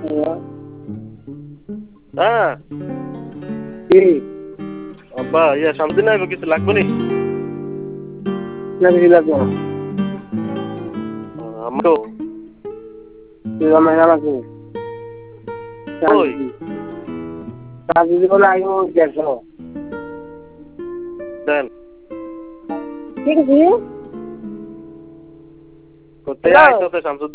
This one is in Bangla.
হ্যাঁ কি আব্বা ইয়া শান্তি নাই কিছু লাগবে নি লাগি লাগো আমটো তুই আমার নাকি ওই কাজে দিব লাগো দেখো দেন ঠিক আছে কোথায় আইছো তো শামসুদ্দিন